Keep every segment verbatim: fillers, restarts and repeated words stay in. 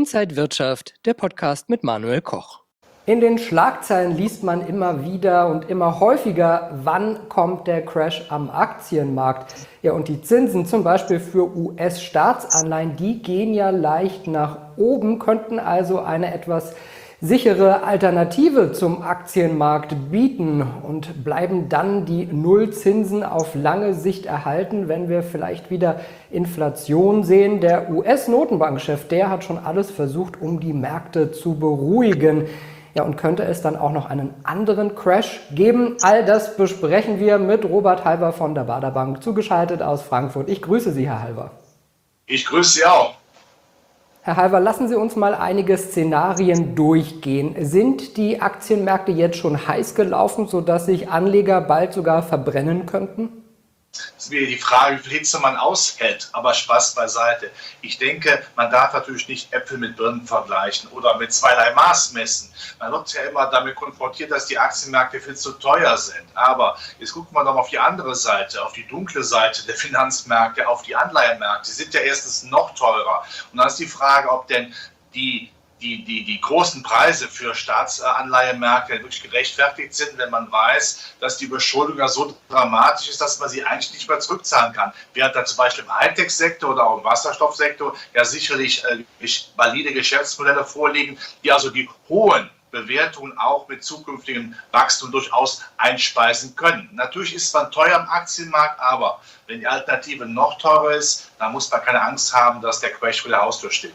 Inside Wirtschaft, der Podcast mit Manuel Koch. In den Schlagzeilen liest man immer wieder und immer häufiger, wann kommt der Crash am Aktienmarkt. Ja, und die Zinsen zum Beispiel für U S-Staatsanleihen, die gehen ja leicht nach oben, könnten also eine etwas sichere Alternative zum Aktienmarkt bieten und bleiben dann die Nullzinsen auf lange Sicht erhalten, wenn wir vielleicht wieder Inflation sehen. Der U S-Notenbankchef, der hat schon alles versucht, um die Märkte zu beruhigen. Ja, und könnte es dann auch noch einen anderen Crash geben? All das besprechen wir mit Robert Halber von der Baader Bank, zugeschaltet aus Frankfurt. Ich grüße Sie, Herr Halber. Ich grüße Sie auch. Herr Halber, lassen Sie uns mal einige Szenarien durchgehen. Sind die Aktienmärkte jetzt schon heiß gelaufen, sodass sich Anleger bald sogar verbrennen könnten? Das ist wieder die Frage, wie viel Hitze man aushält, aber Spaß beiseite. Ich denke, man darf natürlich nicht Äpfel mit Birnen vergleichen oder mit zweierlei Maß messen. Man wird ja immer damit konfrontiert, dass die Aktienmärkte viel zu teuer sind. Aber jetzt gucken wir doch mal auf die andere Seite, auf die dunkle Seite der Finanzmärkte, auf die Anleihenmärkte. Die sind ja erstens noch teurer. Und dann ist die Frage, ob denn die Die, die, die großen Preise für Staatsanleihemärkte wirklich gerechtfertigt sind, wenn man weiß, dass die Überschuldung ja so dramatisch ist, dass man sie eigentlich nicht mehr zurückzahlen kann. Während da zum Beispiel im Hightech-Sektor oder auch im Wasserstoffsektor ja sicherlich äh, valide Geschäftsmodelle vorliegen, die also die hohen Bewertungen auch mit zukünftigem Wachstum durchaus einspeisen können. Natürlich ist es dann teuer am Aktienmarkt, aber wenn die Alternative noch teurer ist, dann muss man keine Angst haben, dass der Crash vor der Haustür steht.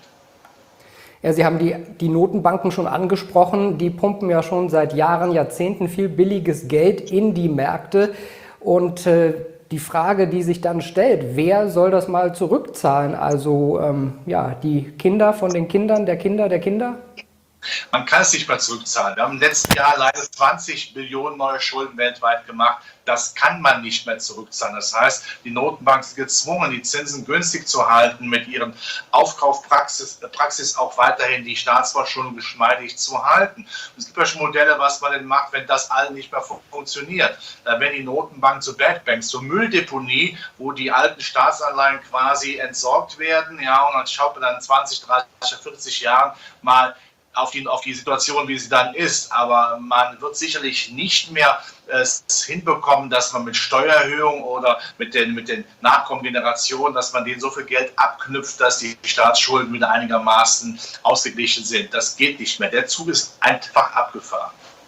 Ja, Sie haben die, die Notenbanken schon angesprochen. Die pumpen ja schon seit Jahren, Jahrzehnten viel billiges Geld in die Märkte. Und äh, die Frage, die sich dann stellt, wer soll das mal zurückzahlen? Also ähm, ja, die Kinder von den Kindern, der Kinder, der Kinder? Man kann es nicht mehr zurückzahlen. Wir haben im letzten Jahr leider zwanzig Billionen neue Schulden weltweit gemacht. Das kann man nicht mehr zurückzahlen. Das heißt, die Notenbanken sind gezwungen, die Zinsen günstig zu halten, mit ihren Aufkaufpraxis Praxis auch weiterhin die Staatsverschuldung geschmeidig zu halten. Und es gibt ja schon Modelle, was man denn macht, wenn das alle nicht mehr funktioniert. Dann werden die Notenbanken zu Bad Banks, zur Mülldeponie, wo die alten Staatsanleihen quasi entsorgt werden. Ja, und dann schaut man dann zwanzig, dreißig, vierzig Jahren mal Auf die, auf die Situation, wie sie dann ist. Aber man wird sicherlich nicht mehr äh, hinbekommen, dass man mit Steuererhöhung oder mit den, mit den nachkommenden Generationen, dass man denen so viel Geld abknüpft, dass die Staatsschulden wieder einigermaßen ausgeglichen sind. Das geht nicht mehr. Der Zug ist einfach abgefahren.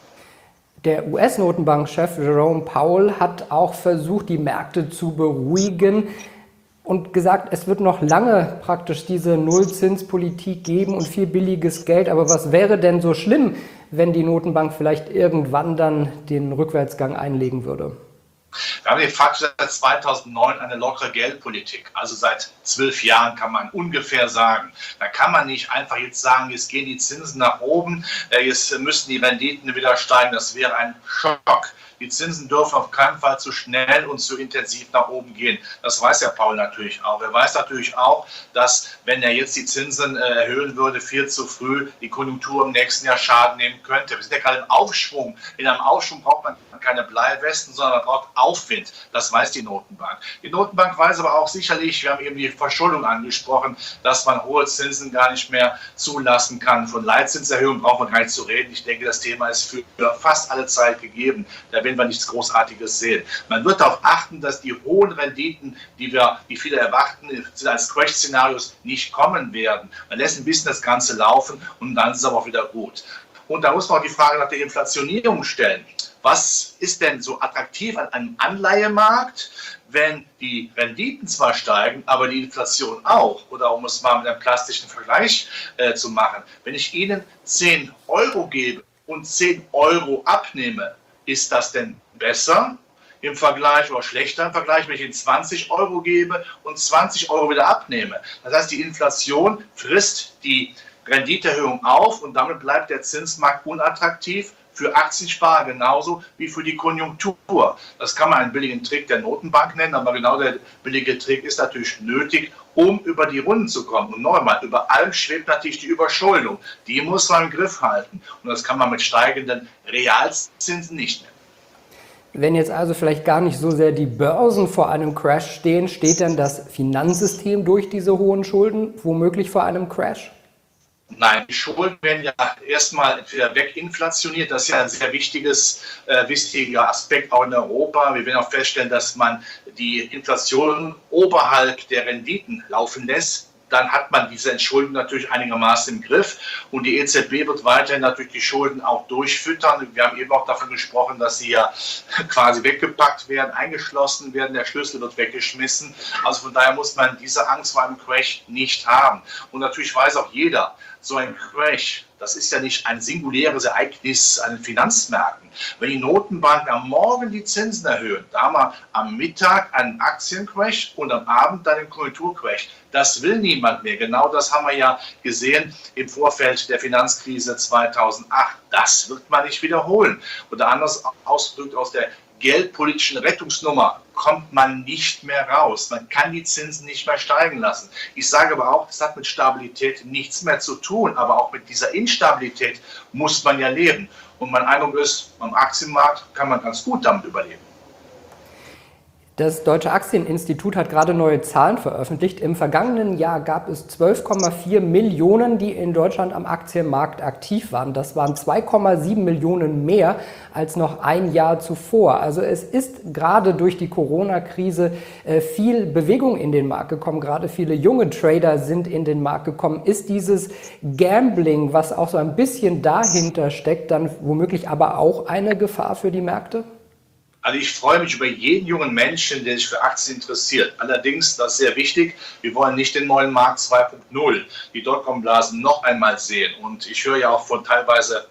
Der U S-Notenbankchef Jerome Powell hat auch versucht, die Märkte zu beruhigen und gesagt, es wird noch lange praktisch diese Nullzinspolitik geben und viel billiges Geld. Aber was wäre denn so schlimm, wenn die Notenbank vielleicht irgendwann dann den Rückwärtsgang einlegen würde? Wir haben de facto seit zweitausendneun eine lockere Geldpolitik. Also seit zwölf Jahren kann man ungefähr sagen. Da kann man nicht einfach jetzt sagen, jetzt gehen die Zinsen nach oben, jetzt müssen die Renditen wieder steigen. Das wäre ein Schock. Die Zinsen dürfen auf keinen Fall zu schnell und zu intensiv nach oben gehen. Das weiß Herr Paul natürlich auch. Er weiß natürlich auch, dass, wenn er jetzt die Zinsen erhöhen würde, viel zu früh die Konjunktur im nächsten Jahr Schaden nehmen könnte. Wir sind ja gerade im Aufschwung. In einem Aufschwung braucht man keine Bleiwesten, sondern man braucht Aufwind. Das weiß die Notenbank. Die Notenbank weiß aber auch sicherlich, wir haben eben die Verschuldung angesprochen, dass man hohe Zinsen gar nicht mehr zulassen kann. Von Leitzinserhöhungen braucht man gar nicht zu reden. Ich denke, das Thema ist für fast alle Zeit gegeben. Da werden wir nichts Großartiges sehen. Man wird darauf achten, dass die hohen Renditen, die wir, die viele erwarten, als Crash-Szenarios nicht kommen werden. Man lässt ein bisschen das Ganze laufen und dann ist es aber auch wieder gut. Und da muss man auch die Frage nach der Inflationierung stellen. Was ist denn so attraktiv an einem Anleihemarkt, wenn die Renditen zwar steigen, aber die Inflation auch? Oder um es mal mit einem plastischen Vergleich äh, zu machen. Wenn ich Ihnen zehn Euro gebe und zehn Euro abnehme, ist das denn besser im Vergleich oder schlechter im Vergleich, wenn ich Ihnen zwanzig Euro gebe und zwanzig Euro wieder abnehme? Das heißt, die Inflation frisst die Renditeerhöhung auf und damit bleibt der Zinsmarkt unattraktiv. Für Aktiensparer genauso wie für die Konjunktur. Das kann man einen billigen Trick der Notenbank nennen, aber genau der billige Trick ist natürlich nötig, um über die Runden zu kommen. Und noch einmal, über allem schwebt natürlich die Überschuldung. Die muss man im Griff halten. Und das kann man mit steigenden Realzinsen nicht mehr. Wenn jetzt also vielleicht gar nicht so sehr die Börsen vor einem Crash stehen, steht dann das Finanzsystem durch diese hohen Schulden womöglich vor einem Crash? Nein, die Schulden werden ja erstmal entweder weginflationiert. Das ist ja ein sehr wichtiges, äh, wichtiger Aspekt auch in Europa. Wir werden auch feststellen, dass man die Inflation oberhalb der Renditen laufen lässt. Dann hat man diese Entschuldung natürlich einigermaßen im Griff. Und die E Z B wird weiterhin natürlich die Schulden auch durchfüttern. Wir haben eben auch davon gesprochen, dass sie ja quasi weggepackt werden, eingeschlossen werden. Der Schlüssel wird weggeschmissen. Also von daher muss man diese Angst vor einem Crash nicht haben. Und natürlich weiß auch jeder, so ein Crash, das ist ja nicht ein singuläres Ereignis an den Finanzmärkten. Wenn die Notenbanken am Morgen die Zinsen erhöhen, da haben wir am Mittag einen Aktiencrash und am Abend dann den Konjunkturcrash. Das will niemand mehr. Genau das haben wir ja gesehen im Vorfeld der Finanzkrise zweitausendacht. Das wird man nicht wiederholen. Oder anders ausgedrückt, aus der geldpolitischen Rettungsnummer kommt man nicht mehr raus. Man kann die Zinsen nicht mehr steigen lassen. Ich sage aber auch, das hat mit Stabilität nichts mehr zu tun. Aber auch mit dieser Instabilität muss man ja leben. Und mein Eindruck ist, am Aktienmarkt kann man ganz gut damit überleben. Das Deutsche Aktieninstitut hat gerade neue Zahlen veröffentlicht. Im vergangenen Jahr gab es zwölf Komma vier Millionen, die in Deutschland am Aktienmarkt aktiv waren. Das waren zwei Komma sieben Millionen mehr als noch ein Jahr zuvor. Also es ist gerade durch die Corona-Krise viel Bewegung in den Markt gekommen. Gerade viele junge Trader sind in den Markt gekommen. Ist dieses Gambling, was auch so ein bisschen dahinter steckt, dann womöglich aber auch eine Gefahr für die Märkte? Also ich freue mich über jeden jungen Menschen, der sich für Aktien interessiert. Allerdings, das ist sehr wichtig, wir wollen nicht den neuen Markt zwei Punkt null, die Dotcom-Blasen noch einmal sehen. Und ich höre ja auch von teilweise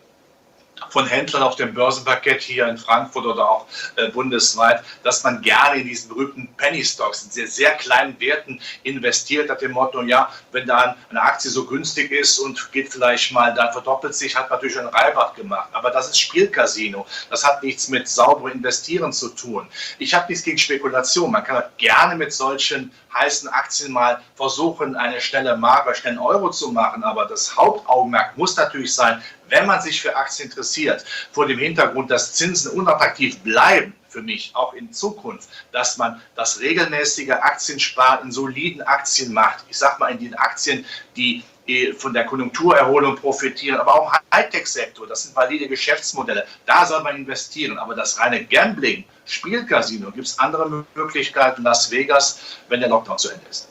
von Händlern auf dem Börsenparkett hier in Frankfurt oder auch äh, bundesweit, dass man gerne in diesen berühmten Penny Stocks, in sehr, sehr kleinen Werten investiert, nach dem Motto, ja, wenn dann eine Aktie so günstig ist und geht vielleicht mal, dann verdoppelt sich, hat man natürlich einen Rabatt gemacht. Aber das ist Spielcasino. Das hat nichts mit sauberem Investieren zu tun. Ich habe nichts gegen Spekulation. Man kann gerne mit solchen heißen Aktien mal versuchen, eine schnelle Mark oder schnellen Euro zu machen. Aber das Hauptaugenmerk muss natürlich sein, wenn man sich für Aktien interessiert, vor dem Hintergrund, dass Zinsen unattraktiv bleiben, für mich auch in Zukunft, dass man das regelmäßige Aktiensparen in soliden Aktien macht. Ich sage mal in den Aktien, die von der Konjunkturerholung profitieren, aber auch im Hightech-Sektor, das sind valide Geschäftsmodelle, da soll man investieren. Aber das reine Gambling, Spielcasino, gibt es andere Möglichkeiten, Las Vegas, wenn der Lockdown zu Ende ist.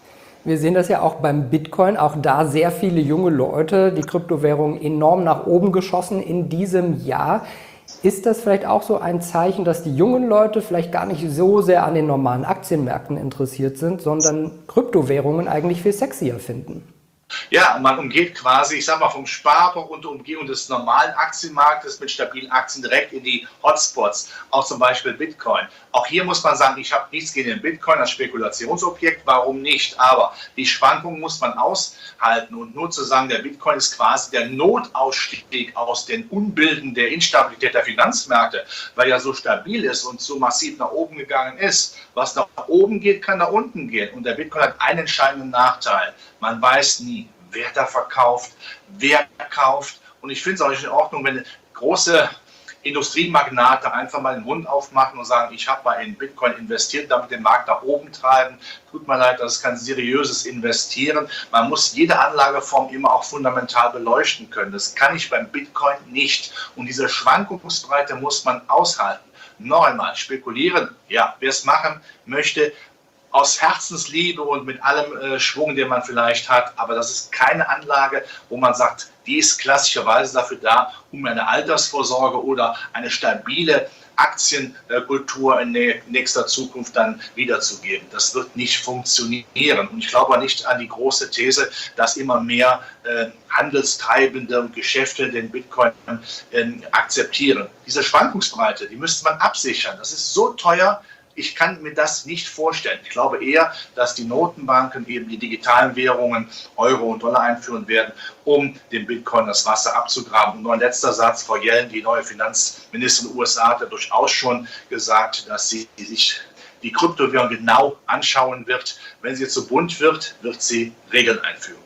Wir sehen das ja auch beim Bitcoin, auch da sehr viele junge Leute, die Kryptowährung enorm nach oben geschossen in diesem Jahr. Ist das vielleicht auch so ein Zeichen, dass die jungen Leute vielleicht gar nicht so sehr an den normalen Aktienmärkten interessiert sind, sondern Kryptowährungen eigentlich viel sexier finden? Ja, man umgeht quasi, ich sag mal, vom Sparbuch und der Umgehung des normalen Aktienmarktes mit stabilen Aktien direkt in die Hotspots, auch zum Beispiel Bitcoin. Auch hier muss man sagen, ich habe nichts gegen den Bitcoin als Spekulationsobjekt, warum nicht? Aber die Schwankungen muss man aushalten und nur zu sagen, der Bitcoin ist quasi der Notausstieg aus den Unbilden der Instabilität der Finanzmärkte, weil er so stabil ist und so massiv nach oben gegangen ist. Was nach oben geht, kann nach unten gehen. Und der Bitcoin hat einen entscheidenden Nachteil. Man weiß nie, wer da verkauft, wer kauft. Und ich finde es auch nicht in Ordnung, wenn große Industriemagnate einfach mal den Mund aufmachen und sagen, ich habe mal in Bitcoin investiert, damit den Markt nach oben treiben. Tut mir leid, das ist kein seriöses Investieren. Man muss jede Anlageform immer auch fundamental beleuchten können. Das kann ich beim Bitcoin nicht. Und diese Schwankungsbreite muss man aushalten. Noch einmal, spekulieren, ja, wer es machen möchte, aus Herzensliebe und mit allem äh, Schwung, den man vielleicht hat. Aber das ist keine Anlage, wo man sagt, die ist klassischerweise dafür da, um eine Altersvorsorge oder eine stabile Aktienkultur in nächster Zukunft dann wiederzugeben. Das wird nicht funktionieren. Und ich glaube nicht an die große These, dass immer mehr äh, Handelstreibende und Geschäfte den Bitcoin äh, akzeptieren. Diese Schwankungsbreite, die müsste man absichern. Das ist so teuer. Ich kann mir das nicht vorstellen. Ich glaube eher, dass die Notenbanken eben die digitalen Währungen Euro und Dollar einführen werden, um dem Bitcoin das Wasser abzugraben. Und noch ein letzter Satz, Frau Yellen, die neue Finanzministerin der U S A, hat ja durchaus schon gesagt, dass sie sich die Kryptowährung genau anschauen wird. Wenn sie zu bunt wird, wird sie Regeln einführen.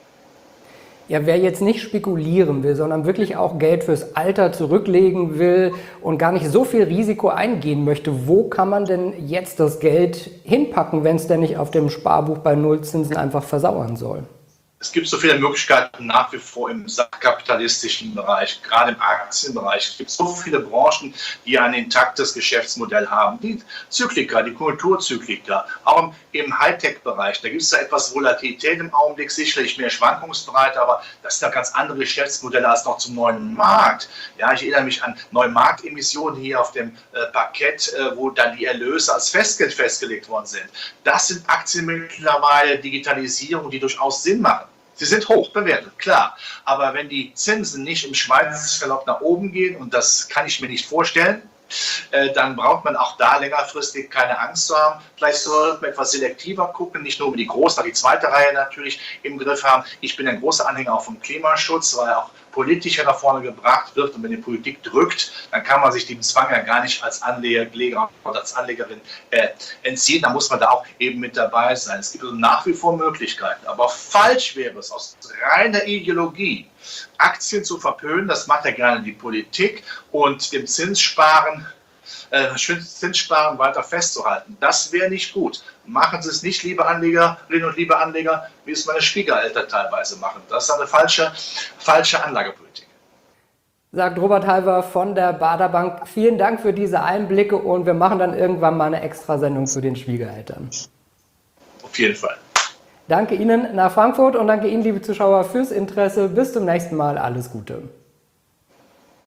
Ja, wer jetzt nicht spekulieren will, sondern wirklich auch Geld fürs Alter zurücklegen will und gar nicht so viel Risiko eingehen möchte, wo kann man denn jetzt das Geld hinpacken, wenn es denn nicht auf dem Sparbuch bei Nullzinsen einfach versauern soll? Es gibt so viele Möglichkeiten nach wie vor im kapitalistischen Bereich, gerade im Aktienbereich. Es gibt so viele Branchen, die ein intaktes Geschäftsmodell haben. Die Zykliker, die Kulturzykliker, auch im Hightech-Bereich. Da gibt es da etwas Volatilität im Augenblick, sicherlich mehr schwankungsbereit, aber das sind ja ganz andere Geschäftsmodelle als noch zum neuen Markt. Ja, ich erinnere mich an neue Marktemissionen hier auf dem äh, Parkett, äh, wo dann die Erlöse als Festgeld festgelegt worden sind. Das sind Aktien mittlerweile, Digitalisierung, die durchaus Sinn machen. Sie sind hoch bewertet, klar. Aber wenn die Zinsen nicht im Schweinsgalopp nach oben gehen, und das kann ich mir nicht vorstellen, äh, dann braucht man auch da längerfristig keine Angst zu haben. Vielleicht sollte man etwas selektiver gucken, nicht nur über die große, aber die zweite Reihe natürlich im Griff haben. Ich bin ein großer Anhänger auch vom Klimaschutz, weil auch politischer nach vorne gebracht wird. Und wenn die Politik drückt, dann kann man sich dem Zwang ja gar nicht als Anleger oder als Anlegerin äh, entziehen. Da muss man da auch eben mit dabei sein. Es gibt also nach wie vor Möglichkeiten. Aber falsch wäre es aus reiner Ideologie, Aktien zu verpönen. Das macht ja gerne die Politik und dem Zinssparen, äh, Zinssparen weiter festzuhalten. Das wäre nicht gut. Machen Sie es nicht, liebe Anlegerinnen und liebe Anleger, wie es meine Schwiegereltern teilweise machen. Das ist eine falsche, falsche Anlagepolitik. Sagt Robert Halver von der Baader Bank. Vielen Dank für diese Einblicke und wir machen dann irgendwann mal eine Extrasendung zu den Schwiegereltern. Auf jeden Fall. Danke Ihnen nach Frankfurt und danke Ihnen, liebe Zuschauer, fürs Interesse. Bis zum nächsten Mal. Alles Gute.